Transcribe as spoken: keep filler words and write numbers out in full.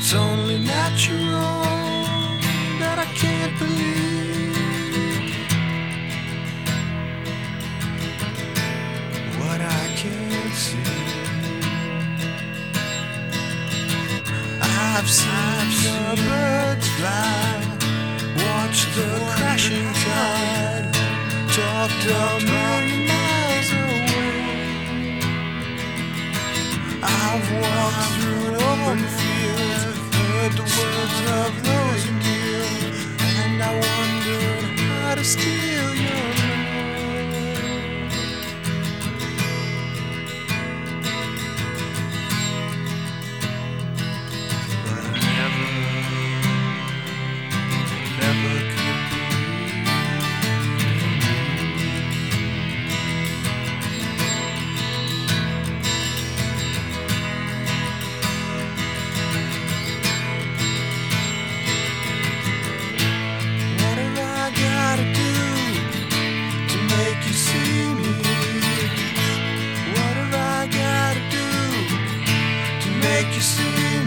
It's only natural that I can't believe what I can't see. I've seen the birds fly, watched the crashing tide, talked a million miles away. I've walked through open fields, heard the words of those who deal, and I wondered how to steal your love. But I never, never could make you see me.